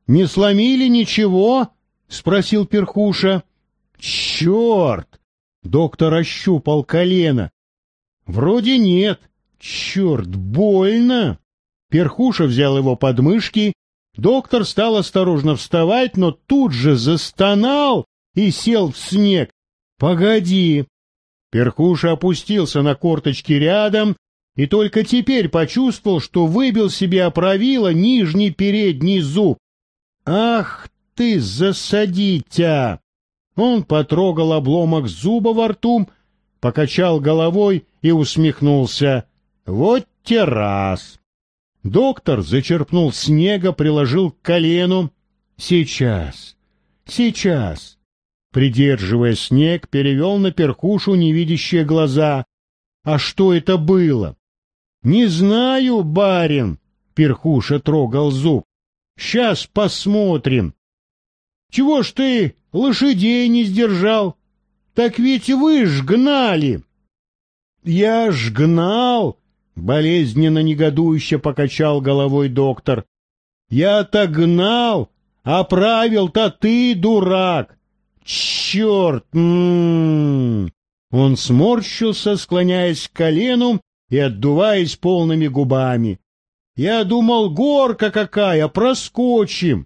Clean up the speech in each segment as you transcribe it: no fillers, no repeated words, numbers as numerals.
Не сломили ничего? — спросил Перхуша. — Черт! — доктор ощупал колено. — Вроде нет. Черт, больно! Перхуша взял его под мышки. Доктор стал осторожно вставать, но тут же застонал и сел в снег. — Погоди! Перхуша опустился на корточки рядом и только теперь почувствовал, что выбил себе о правило нижний передний зуб. «Ах ты, засадитя!» Он потрогал обломок зуба во рту, покачал головой и усмехнулся. «Вот те раз!» Доктор зачерпнул снега, приложил к колену. «Сейчас, сейчас!» Придерживая снег, перевел на Перхушу невидящие глаза. «А что это было?» «Не знаю, барин!» — Перхуша трогал зуб. «Сейчас посмотрим». «Чего ж ты лошадей не сдержал? Так ведь вы ж гнали!» «Я ж гнал!» — болезненно негодующе покачал головой доктор. «Я-то гнал, а правил-то ты, дурак! Черт! Он сморщился, склоняясь к колену и отдуваясь полными губами. «Я думал, горка какая, проскочим!»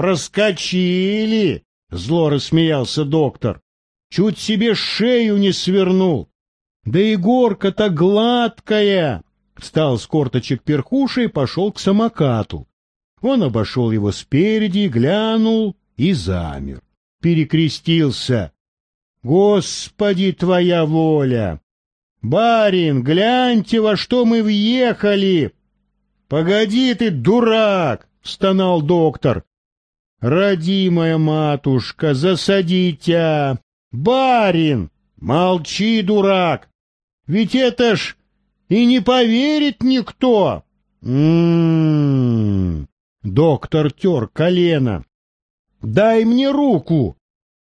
«Проскочили!» — зло рассмеялся доктор. «Чуть себе шею не свернул!» «Да и горка-то гладкая!» Встал с корточек Перхуша и пошел к самокату. Он обошел его спереди, глянул и замер. Перекрестился. «Господи, твоя воля! Барин, гляньте, во что мы въехали!» «Погоди ты, дурак!» — стонал доктор. «Родимая матушка, засадите! Барин, молчи, дурак! Ведь это ж и не поверит никто!» Доктор тер колено. «Дай мне руку!»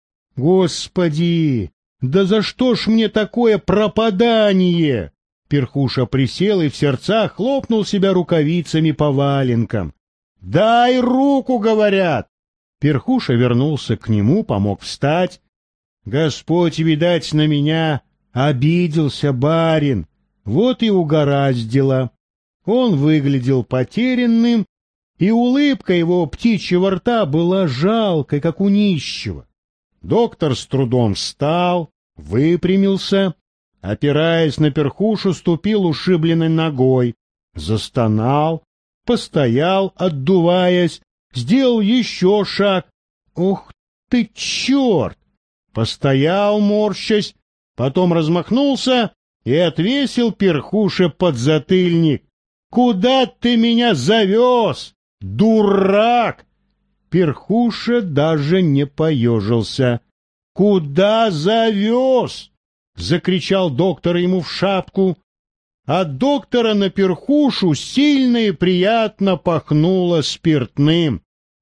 «Господи, да за что ж мне такое пропадание?» Перхуша присел и в сердцах хлопнул себя рукавицами по валенкам. «Дай руку, говорят!» Перхуша вернулся к нему, помог встать. «Господь, видать, на меня обиделся, барин, вот и угораздило». Он выглядел потерянным, и улыбка его птичьего рта была жалкой, как у нищего. Доктор с трудом встал, выпрямился, опираясь на Перхушу, ступил ушибленной ногой, застонал, постоял, отдуваясь, сделал еще шаг. «Ох ты, черт!» Постоял, морщась, потом размахнулся и отвесил Перхуше подзатыльник. «Куда ты меня завез, дурак?» Перхуша даже не поежился. «Куда завез?» — закричал доктор ему в шапку. От доктора на Перхушу сильно и приятно пахнуло спиртным.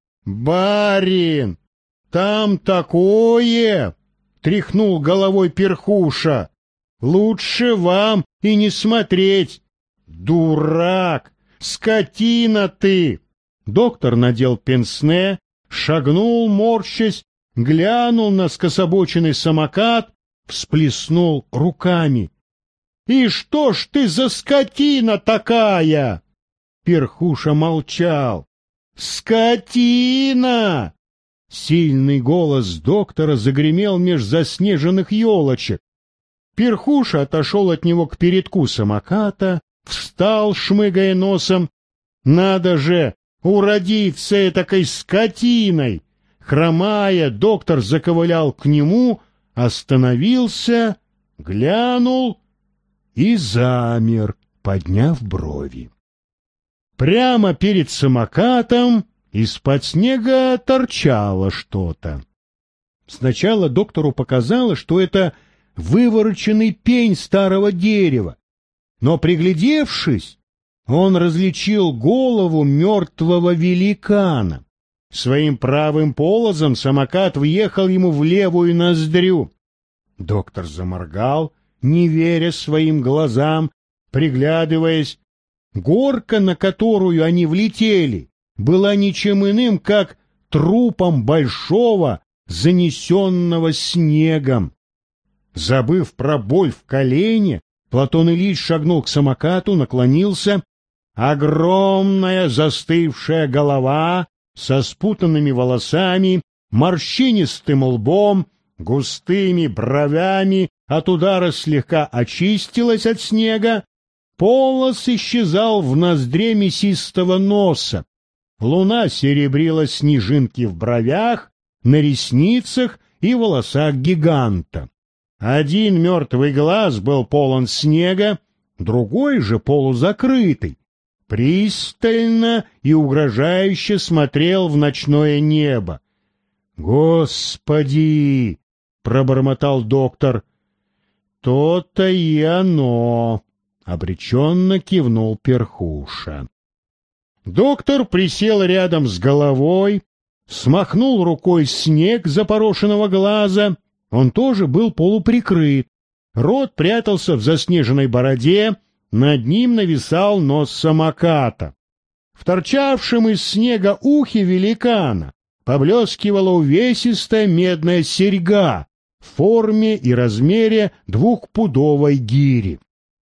«Барин, там такое!» — тряхнул головой Перхуша. «Лучше вам и не смотреть. Дурак! Скотина ты!» Доктор надел пенсне, шагнул, морщась, глянул на скособоченный самокат, всплеснул руками. «И что ж ты за скотина такая?» Перхуша молчал. «Скотина!» Сильный голос доктора загремел меж заснеженных елочек. Перхуша отошел от него к передку самоката, встал, шмыгая носом. «Надо же уродиться этакой скотиной!» Хромая, доктор заковылял к нему, остановился, глянул и замер, подняв брови. Прямо перед самокатом из-под снега торчало что-то. Сначала доктору показалось, что это вывороченный пень старого дерева, но, приглядевшись, он различил голову мертвого великана. Своим правым полозом самокат въехал ему в левую ноздрю. Доктор заморгал, не веря своим глазам, приглядываясь. Горка, на которую они влетели, была ничем иным, как трупом большого, занесенного снегом. Забыв про боль в колене, Платон Ильич шагнул к самокату, наклонился. Огромная застывшая голова со спутанными волосами, морщинистым лбом, густыми бровями от удара слегка очистилась от снега. Полос исчезал в ноздре мясистого носа. Луна серебрила снежинки в бровях, на ресницах и волосах гиганта. Один мертвый глаз был полон снега, другой же полузакрытый. Пристально и угрожающе смотрел в ночное небо. «Господи!» — пробормотал доктор. «То-то и оно!» — обреченно кивнул Перхуша. Доктор присел рядом с головой, смахнул рукой снег запорошенного глаза. Он тоже был полуприкрыт. Рот прятался в заснеженной бороде, над ним нависал нос самоката. В торчавшем из снега ухе великана поблескивала увесистая медная серьга в форме и размере 2-пудовой гири.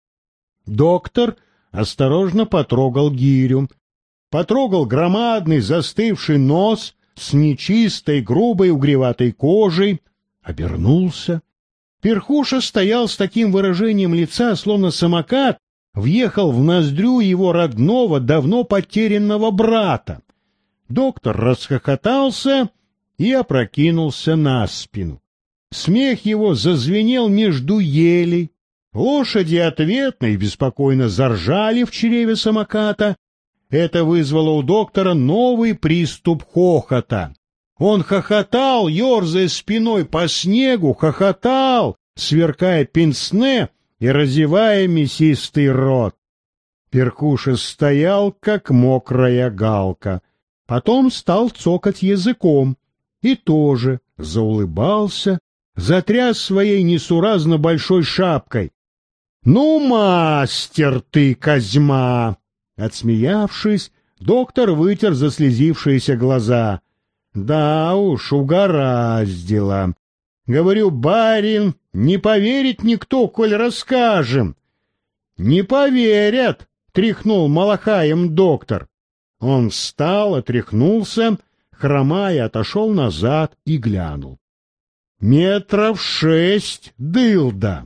Доктор осторожно потрогал гирю, потрогал громадный застывший нос с нечистой грубой угреватой кожей, обернулся. Перхуша стоял с таким выражением лица, словно самокат въехал в ноздрю его родного, давно потерянного брата. Доктор расхохотался и опрокинулся на спину. Смех его зазвенел между елей. Лошади ответно и беспокойно заржали в чреве самоката. Это вызвало у доктора новый приступ хохота. Он хохотал, ерзая спиной по снегу, хохотал, сверкая пенсне и разевая мясистый рот. Перхуша стоял, как мокрая галка. Потом стал цокать языком и тоже заулыбался, затряс своей несуразно большой шапкой. — Ну, мастер ты, Козьма! Отсмеявшись, доктор вытер заслезившиеся глаза. — Да уж, угораздило. Говорю, барин, не поверит никто, коль расскажем. — Не поверят, — тряхнул малахаем доктор. Он встал, отряхнулся, хромая, отошел назад и глянул. 6 метров дылда.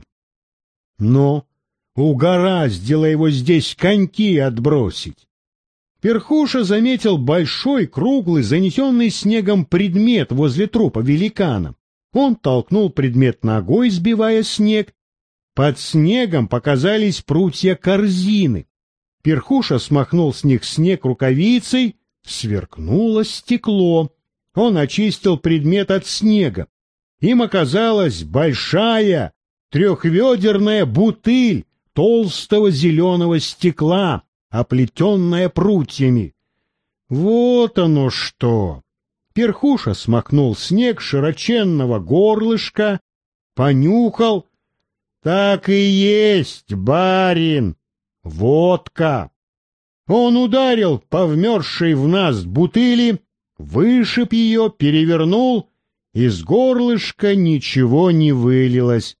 Но угораздило его здесь коньки отбросить. Перхуша заметил большой, круглый, занесенный снегом предмет возле трупа великана. Он толкнул предмет ногой, сбивая снег. Под снегом показались прутья корзины. Перхуша смахнул с них снег рукавицей, сверкнуло стекло. Он очистил предмет от снега. Им оказалась большая трехведерная бутыль толстого зеленого стекла, оплетенная прутьями. Вот оно что! Перхуша смахнул снег широченного горлышка, понюхал. Так и есть, барин, водка. Он ударил по вмерзшей в наст бутыли, вышиб ее, перевернул, из горлышка ничего не вылилось.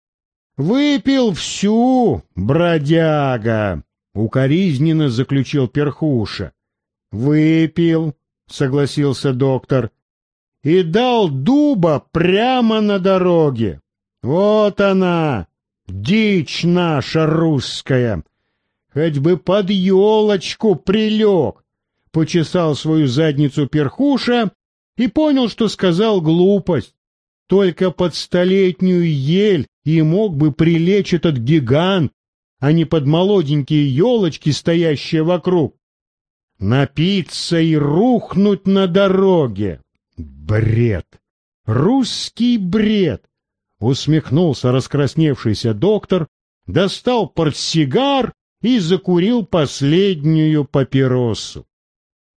«Выпил всю, бродяга!» — укоризненно заключил Перхуша. «Выпил», — согласился доктор, — «и дал дуба прямо на дороге. Вот она, дичь наша русская! Хоть бы под елочку прилег!» Почесал свою задницу Перхуша и понял, что сказал глупость. Только под столетнюю ель и мог бы прилечь этот гигант, а не под молоденькие елочки, стоящие вокруг. Напиться и рухнуть на дороге. Бред! Русский бред! Усмехнулся раскрасневшийся доктор, достал портсигар и закурил последнюю папиросу.